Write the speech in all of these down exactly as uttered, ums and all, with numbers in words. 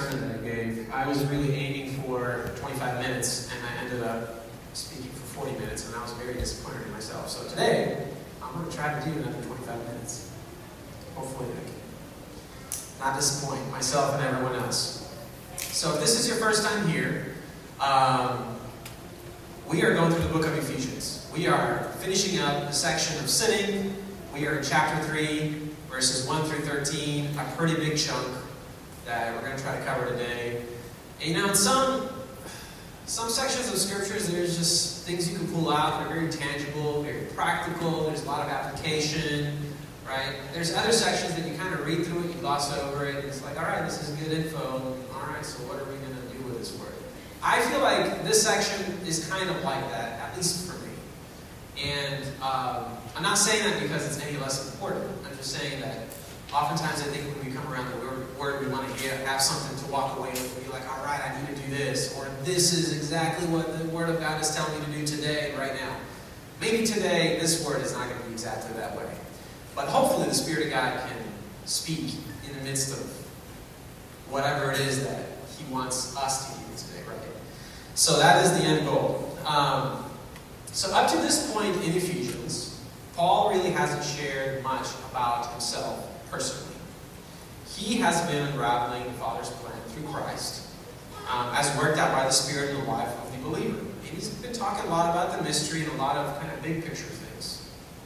sermon that I gave, I was really aiming for twenty-five minutes, and I ended up speaking for forty minutes, and I was very disappointed in myself. So today, I'm going to try to do another twenty-five minutes. Hopefully I can not disappoint myself and everyone else. So if this is your first time here, um, we are going through the book of Ephesians. We are finishing up the section of sinning. We are in chapter three, verses one through thirteen, a pretty big chunk that we're going to try to cover today. And, you know, in some, some sections of scriptures, there's just things you can pull out that are very tangible, very practical. There's a lot of application, right? There's other sections that you kind of read through it, you gloss over it, and it's like, all right, this is good info. All right, so what are we going to do with this word? I feel like this section is kind of like that, at least for me. And um, I'm not saying that because it's any less important. I'm just saying that oftentimes I think when we come around the word, word we want to get, have something to walk away with. Be like, all right, I need to do this. Or this is exactly what the Word of God is telling me to do today, right now. Maybe today this word is not going to be exactly that way. But hopefully the Spirit of God can speak in the midst of whatever it is that He wants us to hear today, right? So that is the end goal. Um, so up to this point in Ephesians, Paul really hasn't shared much about himself personally. He has been unraveling the Father's plan through Christ, um, as worked out by the Spirit in the life of the believer. And he's been talking a lot about the mystery and a lot of kind of big picture things.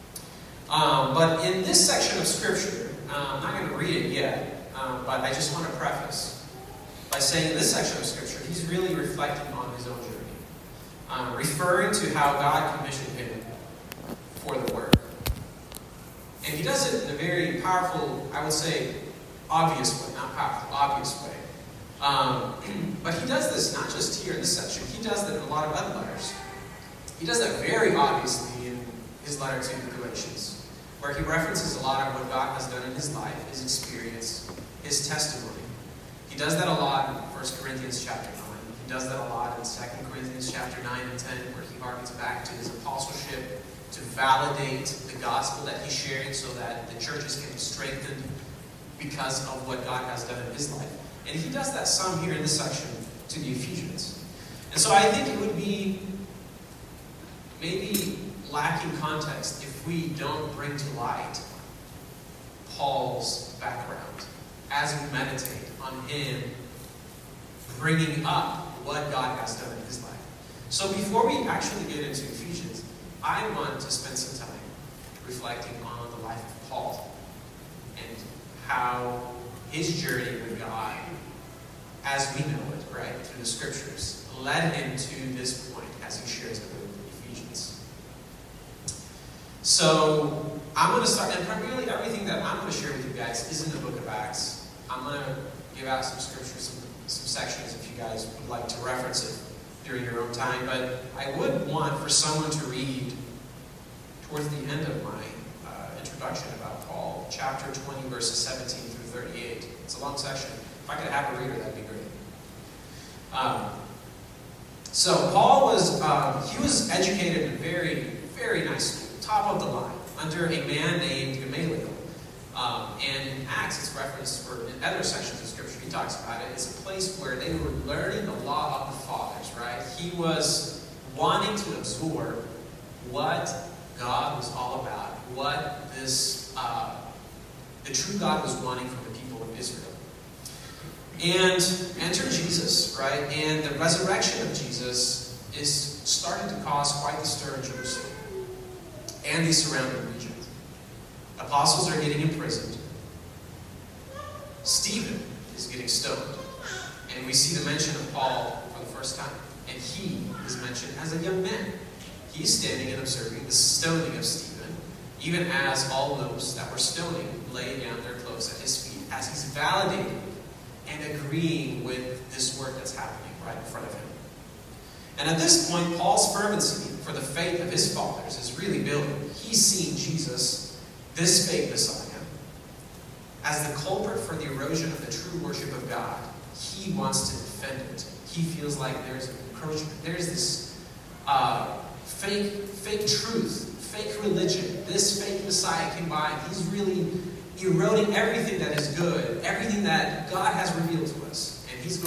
Um, but in this section of Scripture, um, I'm not going to read it yet, um, but I just want to preface by saying in this section of Scripture, he's really reflecting on his own journey, um, referring to how God commissioned him for the work. And he does it in a very powerful, I would say, obvious way, not powerful, obvious way. Um, but he does this not just here in this section, he does that in a lot of other letters. He does that very obviously in his letter to the Galatians, where he references a lot of what God has done in his life, his experience, his testimony. He does that a lot in First Corinthians chapter nine. He does that a lot in Second Corinthians chapter nine and ten, where he harkens back to his apostleship to validate the gospel that he's sharing so that the churches can be strengthened because of what God has done in his life. And he does that some here in this section to the Ephesians. And so I think it would be maybe lacking context if we don't bring to light Paul's background as we meditate on him bringing up what God has done in his life. So before we actually get into Ephesians, I want to spend some time reflecting on the life of Paul and how his journey with God, as we know it, right, through the Scriptures, led him to this point as he shares it with Ephesians. So I'm going to start, and primarily everything that I'm going to share with you guys is in the book of Acts. I'm going to give out some scriptures, some, some sections if you guys would like to reference it during your own time, but I would want for someone to read towards the end of my uh, introduction about Paul, chapter twenty, verses seventeen through thirty-eight. It's a long section. If I could have a reader, that'd be great. Um, so Paul was, um, he was educated in a very, very nice school, top of the line, under a man named Gamaliel. Um, and in Acts, it's referenced, or in other sections of Scripture, he talks about it. It's a place where they were learning the law of the fathers, right? He was wanting to absorb what God was all about, what this, uh, the true God was wanting from the people of Israel. And enter Jesus, right? And the resurrection of Jesus is starting to cause quite the stir in Jerusalem and the surrounding region. Apostles are getting imprisoned. Stephen is getting stoned. And we see the mention of Paul for the first time. And he is mentioned as a young man. He's standing and observing the stoning of Stephen, even as all those that were stoning lay down their clothes at his feet, as he's validating and agreeing with this work that's happening right in front of him. And at this point, Paul's fervency for the faith of his fathers is really building. He's seeing Jesus, this fake Messiah, as the culprit for the erosion of the true worship of God. He wants to defend it. He feels like there's an encroachment. There's this uh, fake, fake truth, fake religion. This fake Messiah came by, and he's really eroding everything that is good, everything that God has revealed to us. And he's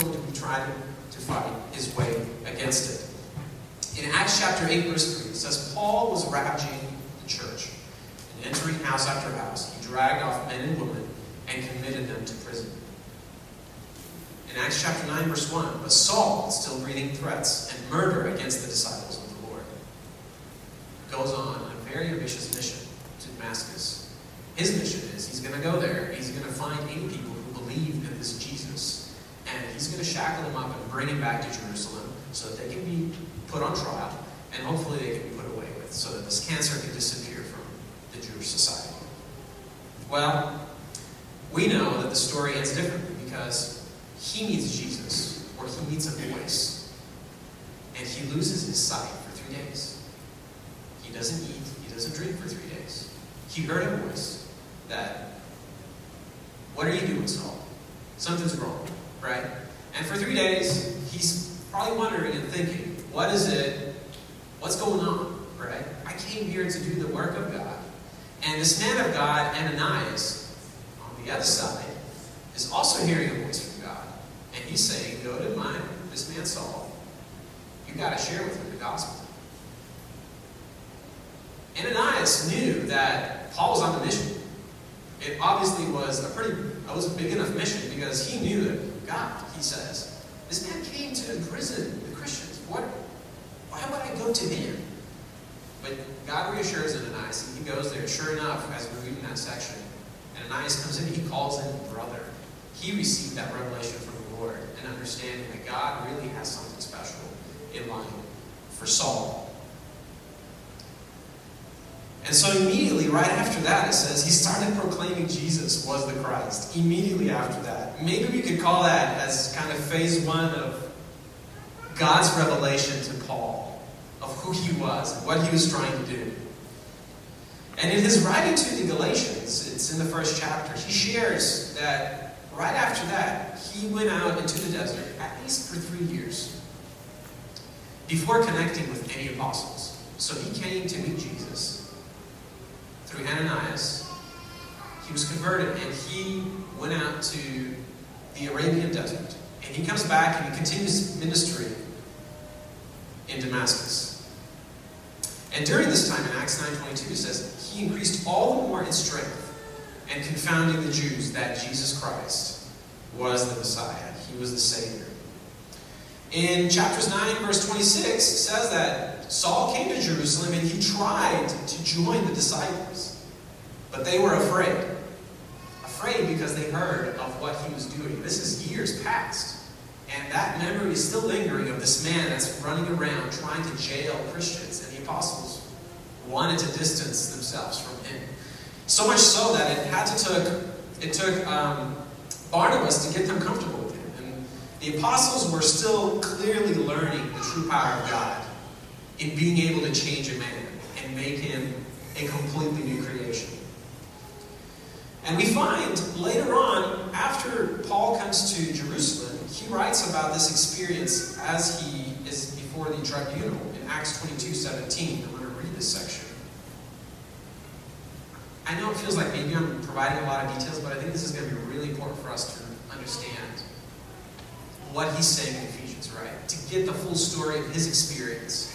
trying to fight his way against it. In Acts chapter eight, verse three, it says, Paul was ravaging the church, and entering house after house, he dragged off men and women and committed them to prison. In Acts chapter nine, verse one, but Saul, still breathing threats and murder against the disciples of the Lord, goes on a very ambitious mission to Damascus. His mission is he's going to go there, he's going to find any people who believe in this Jesus, and he's going to shackle them up and bring them back to Jerusalem so that they can be put on trial, and hopefully they can be put away with, so that this cancer can disappear from the Jewish society. Well, we know that the story ends differently because he meets Jesus, or he meets a voice, and he loses his sight for three days. He doesn't eat, he doesn't drink for three days. He heard a voice that, what are you doing, Saul? Something's wrong, right? And for three days, he's probably wondering and thinking, what is it, what's going on, right? I came here to do the work of God. And this man of God, Ananias, on the other side, is also hearing a voice from God. And he's saying, go to my, this man Saul. You've got to share with him the gospel. Ananias knew that Paul was on the mission. It obviously was a pretty, it was a big enough mission because he knew that God, he says, this man came to imprison the Christians. What, why would I go to him? But God reassures Ananias, and he goes there. Sure enough, as we read in that section, Ananias comes in, he calls him brother. He received that revelation from the Lord, and understanding that God really has something special in line for Saul. And so immediately, right after that, it says he started proclaiming Jesus was the Christ. Immediately after that. Maybe we could call that as kind of phase one of God's revelation to Paul of who he was and what he was trying to do. And in his writing to the Galatians, it's in the first chapter, he shares that right after that, he went out into the desert, at least for three years, before connecting with any apostles. So he came to meet Jesus through Ananias. He was converted, and he went out to the Arabian desert. And he comes back, and he continues ministry in Damascus. And during this time, in Acts nine twenty-two, it says, he increased all the more in strength and confounding the Jews that Jesus Christ was the Messiah. He was the Savior. In chapters nine, verse twenty-six, it says that Saul came to Jerusalem and he tried to join the disciples. But they were afraid. Afraid because they heard of what he was doing. This is years past. And that memory is still lingering of this man that's running around trying to jail Christians. And the apostles wanted to distance themselves from him. So much so that it had to took, it took um, Barnabas to get them comfortable with him. And the apostles were still clearly learning the true power of God in being able to change a man and make him a completely new creation. And we find later on, after Paul comes to Jerusalem, he writes about this experience as he is before the tribunal in Acts twenty-two seventeen. I'm going to read this section. I know it feels like maybe I'm providing a lot of details, but I think this is going to be really important for us to understand what he's saying in Ephesians, right? To get the full story of his experience.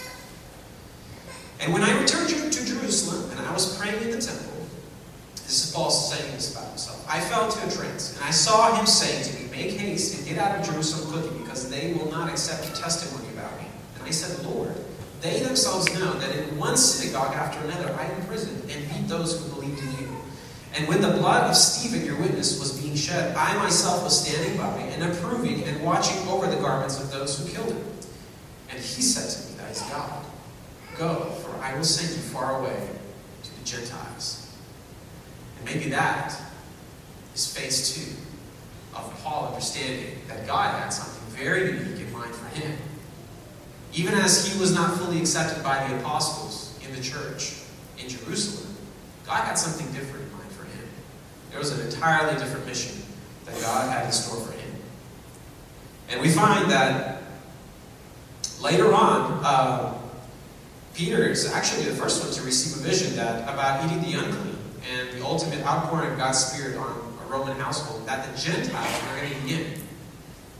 And when I returned to Jerusalem, and I was praying in the temple, this is Paul saying this about himself, I fell into a trance, and I saw him saying to me, make haste and get out of Jerusalem quickly, because they will not accept your testimony about me. And I said, Lord, they themselves know that in one synagogue after another I imprisoned and beat those who believed in you. And when the blood of Stephen, your witness, was being shed, I myself was standing by and approving and watching over the garments of those who killed him. And he said to me, that is God. Go, for I will send you far away to the Gentiles. And maybe that is phase two of Paul understanding that God had something very unique in mind for him. Even as he was not fully accepted by the apostles in the church in Jerusalem, God had something different in mind for him. There was an entirely different mission that God had in store for him. And we find that later on, uh, Peter is actually the first one to receive a vision that about eating the unclean and the ultimate outpouring of God's Spirit on a Roman household that the Gentiles were going to be in.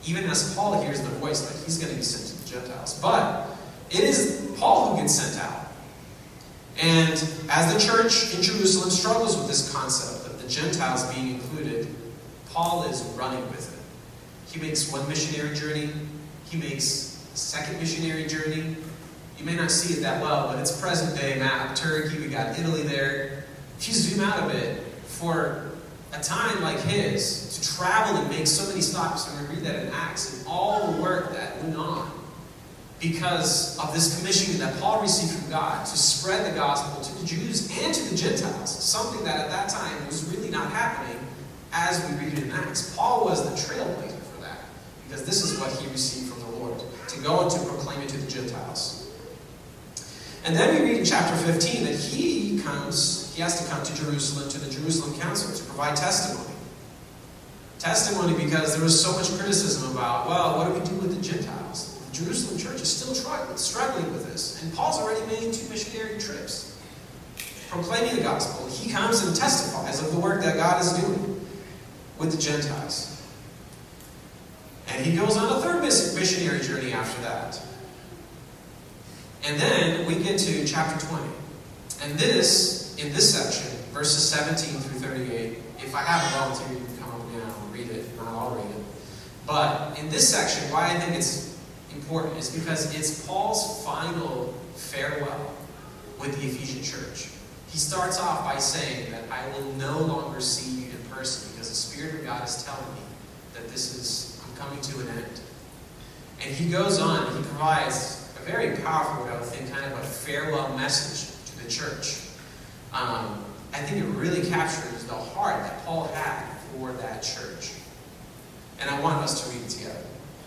even as Paul hears the voice that he's going to be sent to the Gentiles. But it is Paul who gets sent out. And as the church in Jerusalem struggles with this concept of the Gentiles being included, Paul is running with it. He makes one missionary journey. He makes a second missionary journey. You may not see it that well, but it's present day map. Turkey, we got Italy there. If you zoom out a bit, for a time like his, to travel and make so many stops, and we read that in Acts, and all the work that went on because of this commission that Paul received from God to spread the gospel to the Jews and to the Gentiles, something that at that time was really not happening as we read it in Acts. Paul was the trailblazer for that, because this is what he received from the Lord, to go and to proclaim it to the Gentiles. And then we read in chapter fifteen that he comes, he has to come to Jerusalem, to the Jerusalem council, to provide testimony. Testimony because there was so much criticism about, well, what do we do with the Gentiles? The Jerusalem church is still struggling with this. And Paul's already made two missionary trips, proclaiming the gospel. He comes and testifies of the work that God is doing with the Gentiles. And he goes on a third missionary journey after that. And then we get to chapter twenty. And this, in this section, verses seventeen through thirty-eight, if I have a volunteer, you can come up now and read it, and I'll read it. But in this section, why I think it's important is because it's Paul's final farewell with the Ephesian church. He starts off by saying that I will no longer see you in person because the Spirit of God is telling me that this is, I'm coming to an end. And he goes on, and he provides a very powerful, what I would think, kind of a farewell message to the church. Um, I think it really captures the heart that Paul had for that church. And I want us to read it together.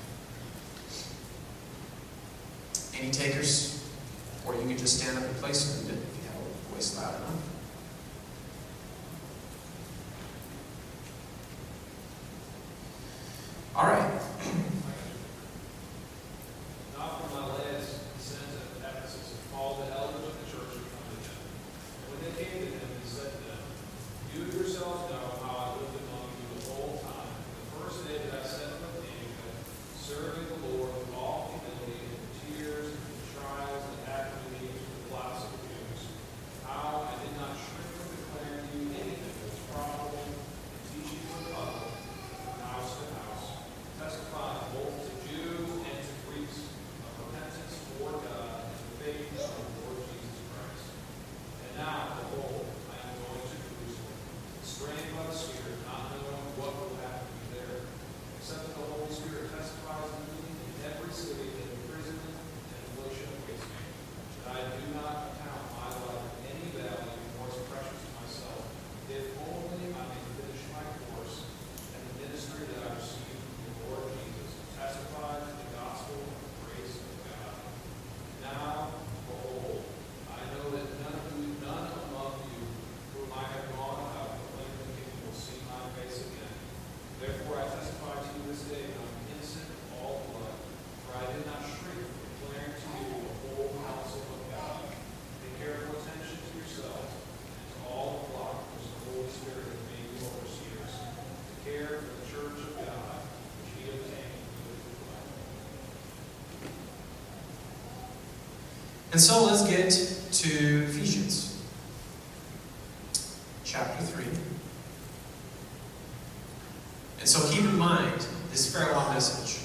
Any takers? Or you can just stand up and place and read it if you have a voice loud enough. All right. And so let's get to Ephesians chapter three. And so keep in mind this farewell message.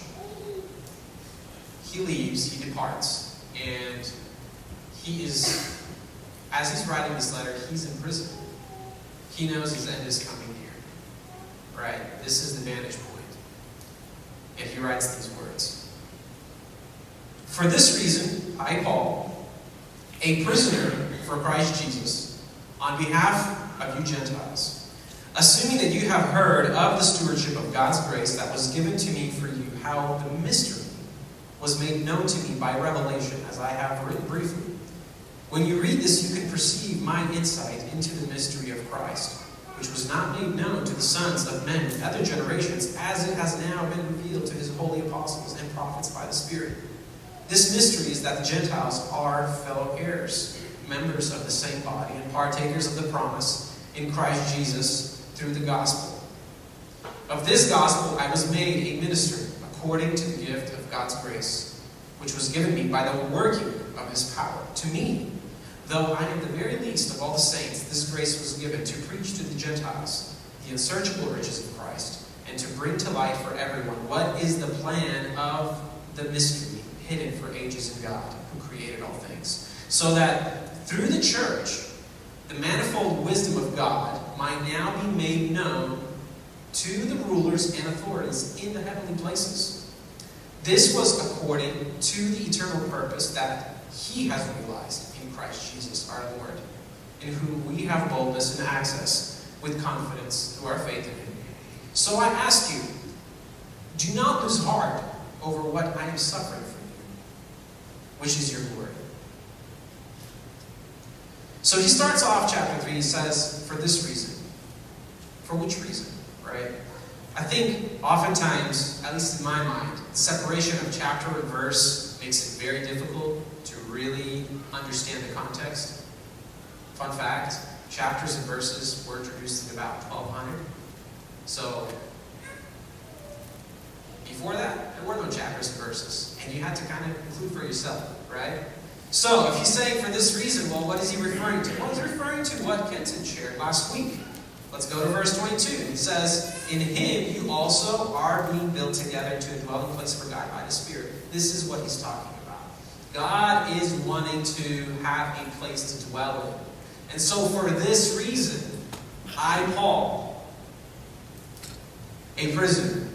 He leaves, he departs, and he is, as he's writing this letter, he's in prison. He knows his end is coming near. Right? This is the vantage point. And he writes these words. For this reason, I, Paul, a prisoner for Christ Jesus, on behalf of you Gentiles, assuming that you have heard of the stewardship of God's grace that was given to me for you, how the mystery was made known to me by revelation, as I have written briefly. When you read this, you can perceive my insight into the mystery of Christ, which was not made known to the sons of men in other generations, as it has now been revealed to his holy apostles and prophets by the Spirit. This mystery is that the Gentiles are fellow heirs, members of the same body, and partakers of the promise in Christ Jesus through the gospel. Of this gospel I was made a minister, according to the gift of God's grace, which was given me by the working of his power. To me, though I am the very least of all the saints, this grace was given to preach to the Gentiles the unsearchable riches of Christ, and to bring to light for everyone what is the plan of the mystery hidden for ages in God, who created all things, so that through the church, the manifold wisdom of God might now be made known to the rulers and authorities in the heavenly places. This was according to the eternal purpose that he has realized in Christ Jesus our Lord, in whom we have boldness and access with confidence through our faith in him. So I ask you, do not lose heart over what I am suffering for you, which is your glory. So he starts off chapter three, he says, for this reason. For which reason, right? I think oftentimes, at least in my mind, the separation of chapter and verse makes it very difficult to really understand the context. Fun fact, chapters and verses were introduced in about twelve hundred. So, before that, there were no chapters and verses. And you had to kind of conclude for yourself, right? So, if he's saying for this reason, well, what is he referring to? Well, he's referring to what Kenton shared last week. Let's go to verse twenty-two. It says, in him you also are being built together to a dwelling place for God by the Spirit. This is what he's talking about. God is wanting to have a place to dwell in. And so for this reason, I, Paul, a prisoner.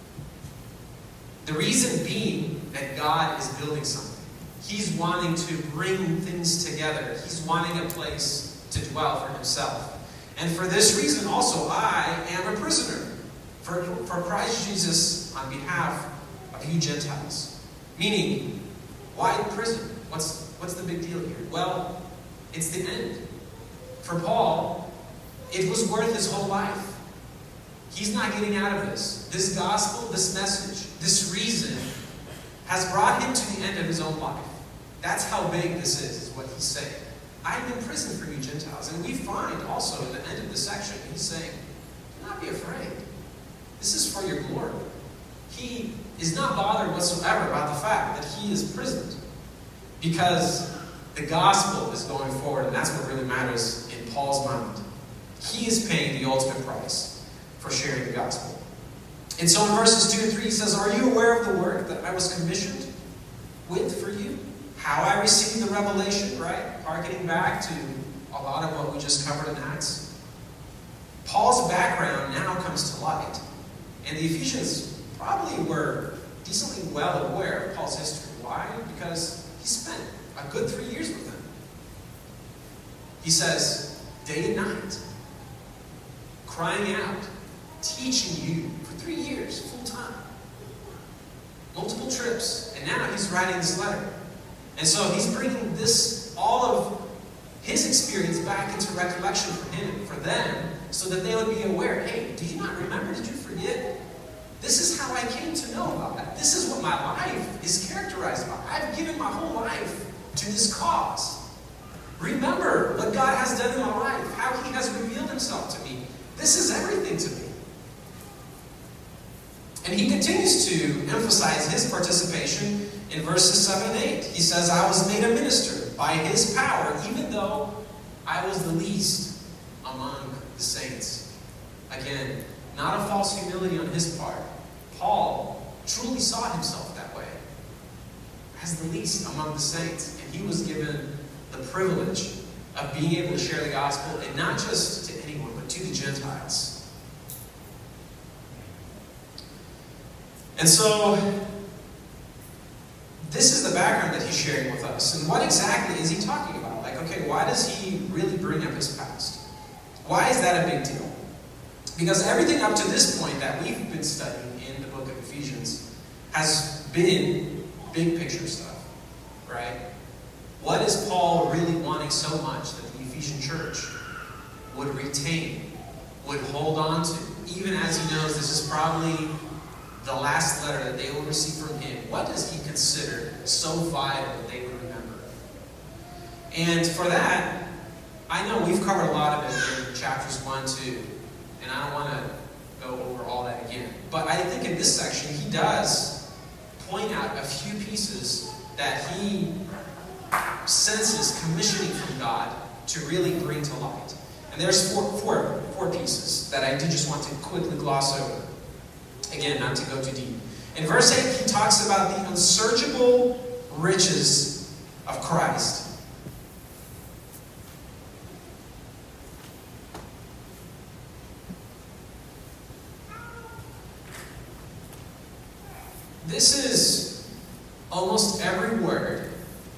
The reason being that God is building something. He's wanting to bring things together. He's wanting a place to dwell for himself. And for this reason also, I am a prisoner for, for Christ Jesus on behalf of you Gentiles. Meaning, why prison? What's, what's the big deal here? Well, it's the end. For Paul, it was worth his whole life. He's not getting out of this. This gospel, this message, this reason has brought him to the end of his own life. That's how big this is, is what he's saying. I'm in prison for you Gentiles. And we find also in the end of the section, he's saying, do not be afraid. This is for your glory. He is not bothered whatsoever about the fact that he is imprisoned, because the gospel is going forward, and that's what really matters in Paul's mind. He is paying the ultimate price for sharing the gospel. And so in verses two and three, he says, are you aware of the work that I was commissioned with for you? How I received the revelation, right? Harkening back to a lot of what we just covered in Acts. Paul's background now comes to light. And the Ephesians probably were decently well aware of Paul's history. Why? Because he spent a good three years with them. He says, day and night, crying out, teaching you for three years, full time. Multiple trips. And now he's writing this letter. And so he's bringing this, all of his experience back into recollection for him, for them, so that they would be aware, hey, do you not remember? Did you forget? This is how I came to know God. This is what my life is characterized by. I've given my whole life to this cause. Remember what God has done in my life, how he has revealed himself to me. This is everything to me. And he continues to emphasize his participation in verses seven and eight. He says, I was made a minister by his power, even though I was the least among the saints. Again, not a false humility on his part. Paul truly saw himself that way, as the least among the saints. And he was given the privilege of being able to share the gospel, and not just to anyone, but to the Gentiles. And so, this is the background that he's sharing with us. And what exactly is he talking about? Like, okay, why does he really bring up his past? Why is that a big deal? Because everything up to this point that we've been studying in the book of Ephesians has been big picture stuff, right? What is Paul really wanting so much that the Ephesian church would retain, would hold on to, even as he knows this is probably the last letter that they will receive from him? What does he consider so vital that they would remember? And for that, I know we've covered a lot of it in chapters one, two, and I don't want to go over all that again. But I think in this section, he does point out a few pieces that he senses commissioning from God to really bring to light. And there's four, four, four pieces that I do just want to quickly gloss over. Again, not to go too deep. In verse eight, he talks about the unsearchable riches of Christ. This is almost every word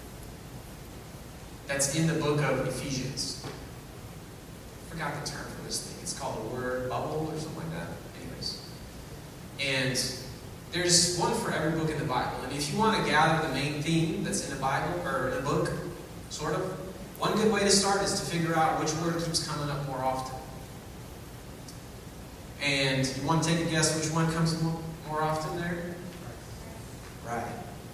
that's in the book of Ephesians. I forgot the term for this thing. It's called a word bubble or something like that. Anyways. And there's one for every book in the Bible. And if you want to gather the main theme that's in the Bible, or in a book, sort of, one good way to start is to figure out which word keeps coming up more often. And you want to take a guess which one comes more, more often there? Right.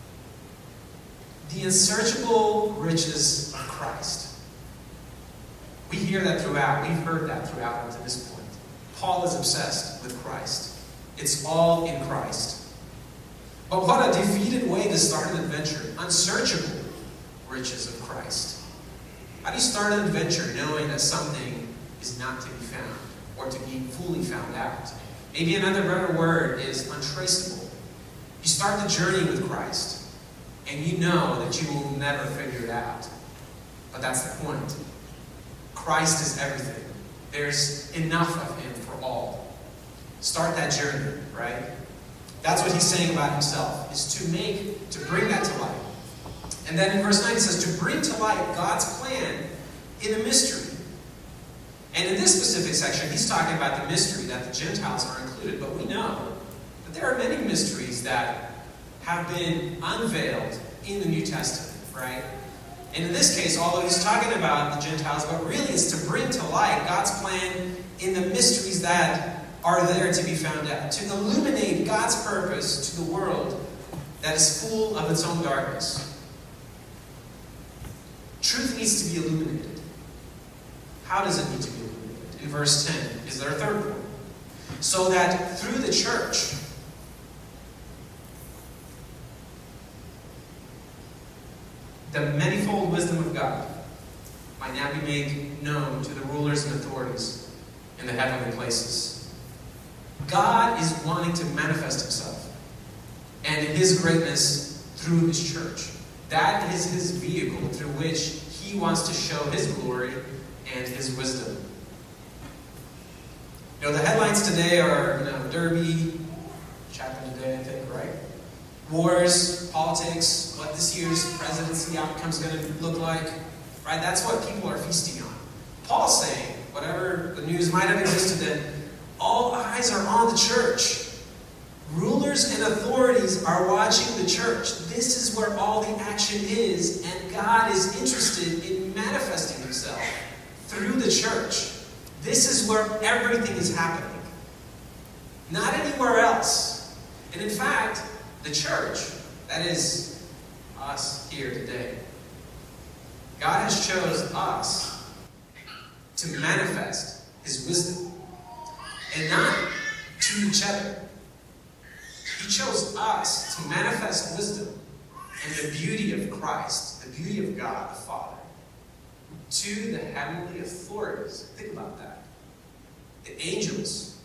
The unsearchable riches of Christ. We hear that throughout. We've heard that throughout up to this point. Paul is obsessed with Christ. It's all in Christ. But what a defeated way to start an adventure. Unsearchable riches of Christ. How do you start an adventure knowing that something is not to be found or to be fully found out? Maybe another better word is untraceable. You start the journey with Christ, and you know that you will never figure it out. But that's the point. Christ is everything. There's enough of Him for all. Start that journey, right? That's what he's saying about himself, is to make, to bring that to light. And then in verse nine it says, to bring to light God's plan in a mystery. And in this specific section, he's talking about the mystery that the Gentiles are included. But we know that there are many mysteries that have been unveiled in the New Testament, right? And in this case, although he's talking about the Gentiles, but really it's to bring to light God's plan in the mysteries that are there to be found out, to illuminate God's purpose to the world that is full of its own darkness. Truth needs to be illuminated. How does it need to be illuminated? In verse ten is their third point. So that through the church, the manifold wisdom of God might now be made known to the rulers and authorities in the heavenly places. God is wanting to manifest Himself and His greatness through His church. That is His vehicle through which He wants to show His glory and His wisdom. You know, the headlines today are, you know, Derby, which happened today, I think, right? Wars, politics, what this year's presidency outcome is going to look like, right? That's what people are feasting on. Paul's saying, whatever the news might have existed then, all eyes are on the church. Rulers and authorities are watching the church. This is where all the action is, and God is interested in manifesting Himself through the church. This is where everything is happening. Not anywhere else. And in fact, the church, that is us here today, God has chosen us to manifest His wisdom. And not to each other. He chose us to manifest wisdom and the beauty of Christ, the beauty of God the Father, to the heavenly authorities. Think about that. The angels,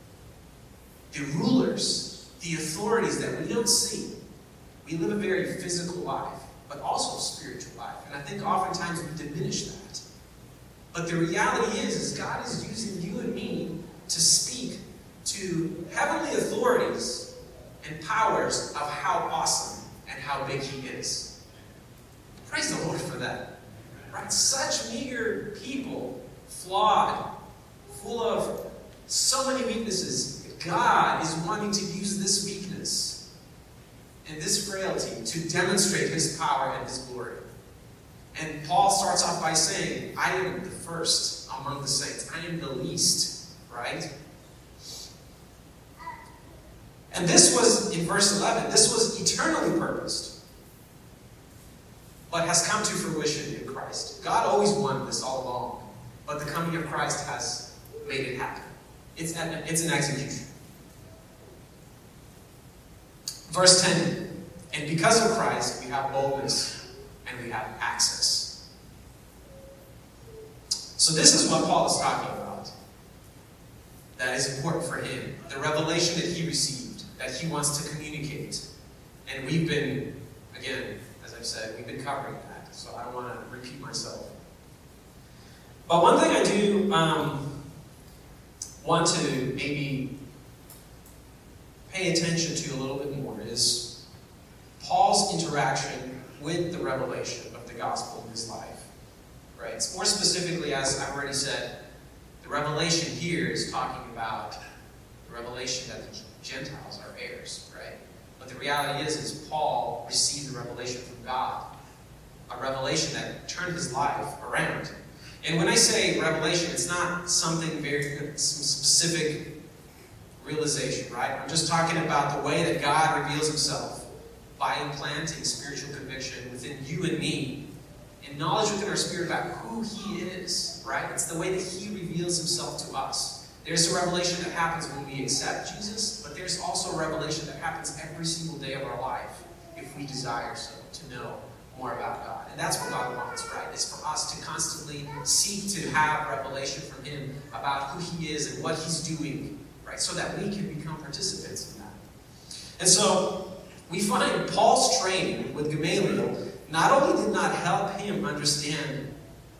the rulers, the authorities that we don't see. We live a very physical life, but also a spiritual life. And I think oftentimes we diminish that. But the reality is, is God is using you and me to speak to heavenly authorities and powers of how awesome and how big He is. Praise the Lord for that. Right? Such meager people, flawed, full of so many weaknesses. God is wanting to use this weakness and this frailty to demonstrate His power and His glory. And Paul starts off by saying, I am the first among the saints. I am the least. Right? And this was, in verse eleven, this was eternally purposed, but has come to fruition in Christ. God always wanted this all along, but the coming of Christ has made it happen. It's an, it's an execution. Verse ten And because of Christ, we have boldness and we have access. So this is what Paul is talking about. That is important for him. The revelation that he received, that he wants to communicate. And we've been, again, as I've said, we've been covering that. So I don't want to repeat myself. But one thing I do um, want to maybe pay attention to a little bit more is Paul's interaction with the revelation of the gospel in his life. Right? More specifically, as I've already said, the revelation here is talking about the revelation that the Gentiles are heirs, right? But the reality is, is Paul received the revelation from God, a revelation that turned his life around. And when I say revelation, it's not something very some specific realization, right? I'm just talking about the way that God reveals himself by implanting spiritual conviction within you and me, and knowledge within our spirit about who he is, right? It's the way that he reveals himself to us. There's a revelation that happens when we accept Jesus, but there's also a revelation that happens every single day of our life if we desire so to know more about God. And that's what God wants, right? It's for us to constantly seek to have revelation from him about who he is and what he's doing, right? So that we can become participants in that. And so we find Paul's training with Gamaliel not only did not help him understand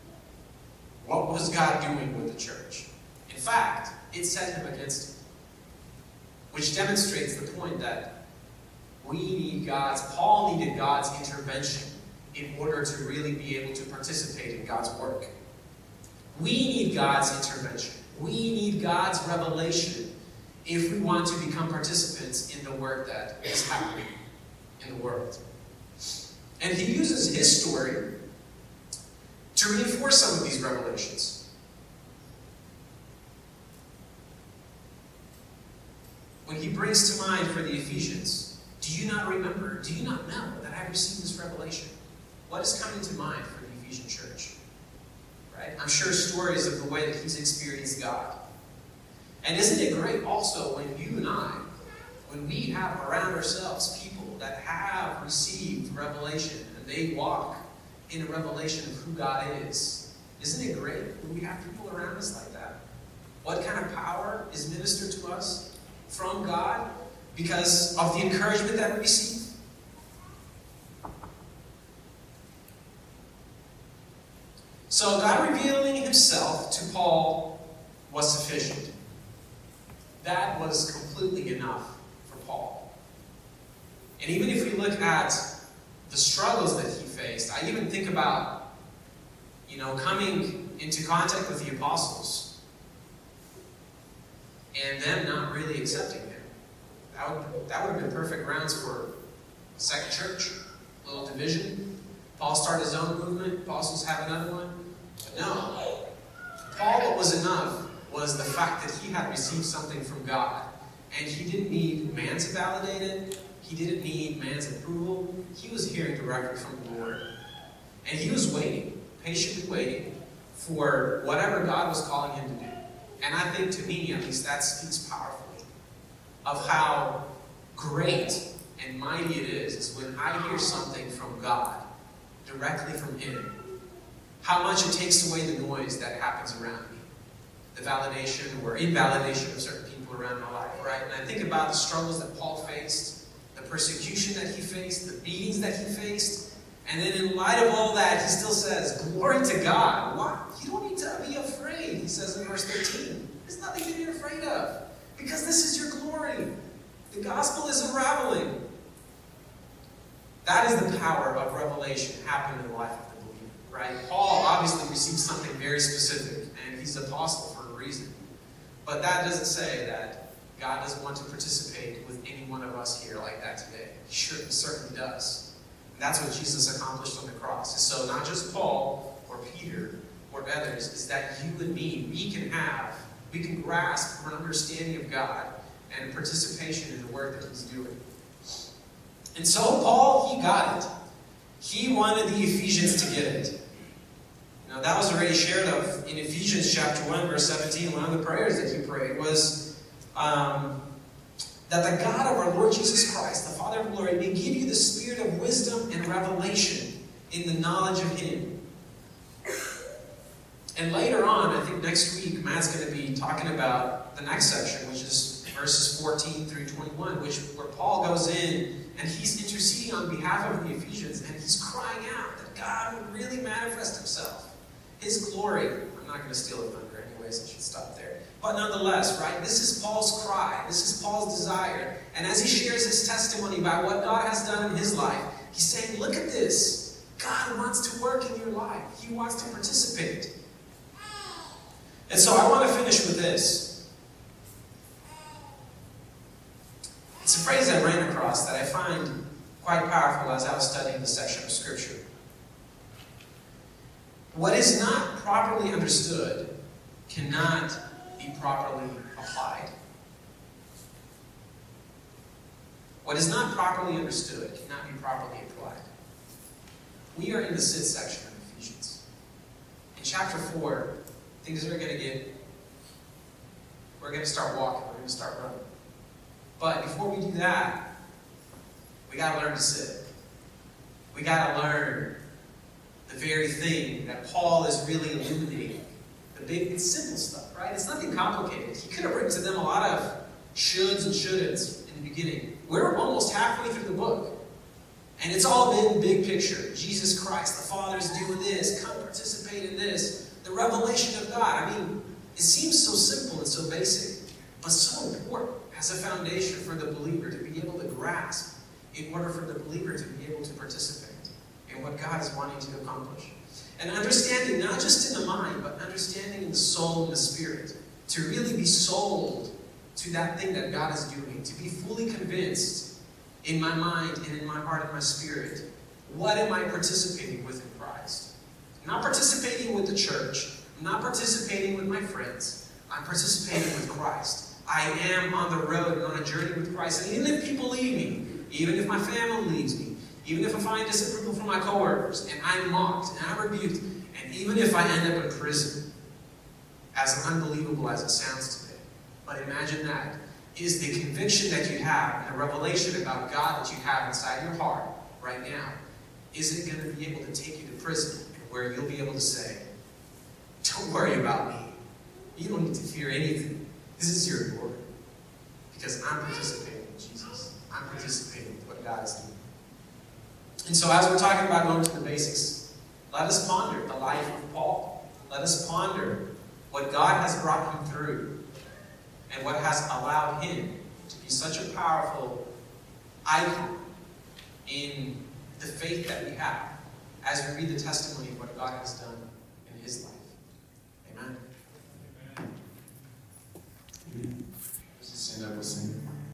what was God doing with the church. In fact, it set him against him, which demonstrates the point that we need God's, Paul needed God's intervention in order to really be able to participate in God's work. We need God's intervention. We need God's revelation if we want to become participants in the work that is happening in the world. And he uses his story to reinforce some of these revelations. When he brings to mind for the Ephesians, do you not remember, do you not know that I received this revelation? What is coming to mind for the Ephesian church? Right? I'm sure stories of the way that he's experienced God. And isn't it great also when you and I, when we have around ourselves people that have received revelation and they walk in a revelation of who God is? Isn't it great when we have people around us like that? What kind of power is ministered to us from God because of the encouragement that we receive? So God revealing himself to Paul was sufficient. That was completely enough for Paul. And even if we look at the struggles that he faced, I even think about, you know, coming into contact with the apostles and them not really accepting him. That would, that would have been perfect grounds for a second church, a little division. Paul started his own movement, apostles have another one. But no. Paul, what was enough was the fact that he had received something from God. And he didn't need man to validate it. He didn't need man's approval. He was hearing directly from the Lord. And he was waiting, patiently waiting for whatever God was calling him to do. And I think, to me at least, that speaks powerfully of how great and mighty it is, is when I hear something from God, directly from him, how much it takes away the noise that happens around me. The validation or invalidation of certain people around my life, right? And I think about the struggles that Paul faced, the persecution that he faced, the beatings that he faced, and then in light of all that, he still says, glory to God. Why? You don't need to be afraid, he says in verse thirteen. There's nothing to be afraid of, because this is your glory. The gospel is unraveling. That is the power of revelation happening in the life of the believer, right? Paul obviously received something very specific, and he's an apostle for a reason. But that doesn't say that God doesn't want to participate with any one of us here like that today. He sure, certainly does. And that's what Jesus accomplished on the cross. And so not just Paul or Peter or others, is that you and me, we can have, we can grasp an understanding of God and participation in the work that he's doing. And so Paul, he got it. He wanted the Ephesians to get it. Now that was already shared of in Ephesians chapter one, verse seventeen. One of the prayers that he prayed was um, that the God of our Lord Jesus Christ, the Father of glory, may give you the spirit of wisdom and revelation in the knowledge of Him. And later on, I think next week, Matt's going to be talking about the next section, which is verses fourteen through twenty-one, which where Paul goes in and he's interceding on behalf of the Ephesians, and he's crying out that God would really manifest Himself, His glory. I'm not going to steal the thunder anyways, I should stop there. But nonetheless, right, this is Paul's cry. This is Paul's desire. And as he shares his testimony about what God has done in his life, he's saying, look at this. God wants to work in your life. He wants to participate. And so I want to finish with this. It's a phrase I ran across that I find quite powerful as I was studying this section of Scripture. What is not properly understood cannot be properly applied. What is not properly understood cannot be properly applied. We are in the sit section of Ephesians. In chapter four, things are going to get, we're going to start walking, we're going to start running. But before we do that, we got to learn to sit. We got to learn the very thing that Paul is really illuminating. The big, it's simple stuff, right? It's nothing complicated. He could have written to them a lot of shoulds and shouldn'ts in the beginning. We're almost halfway through the book. And it's all been big picture. Jesus Christ, the Father's doing this. Come participate in this. The revelation of God. I mean, it seems so simple and so basic, but so important as a foundation for the believer to be able to grasp in order for the believer to be able to participate in what God is wanting to accomplish. And understanding, not just in the mind, but understanding in the soul and the spirit. To really be sold to that thing that God is doing. To be fully convinced in my mind and in my heart and my spirit. What am I participating with in Christ? I'm not participating with the church. I'm not participating with my friends. I'm participating with Christ. I am on the road and on a journey with Christ. And even if people leave me, even if my family leaves me, even if I find disapproval from my coworkers, and I'm mocked, and I'm rebuked, and even if I end up in prison, as unbelievable as it sounds today, but imagine that, is the conviction that you have, and the revelation about God that you have inside your heart right now, is it going to be able to take you to prison, where you'll be able to say, don't worry about me. You don't need to fear anything. This is your glory. Because I'm participating in Jesus. I'm participating with what God is doing. And so as we're talking about going to the basics, let us ponder the life of Paul. Let us ponder what God has brought him through and what has allowed him to be such a powerful icon in the faith that we have as we read the testimony of what God has done in his life. Amen. Amen. Stand up, we'll sing.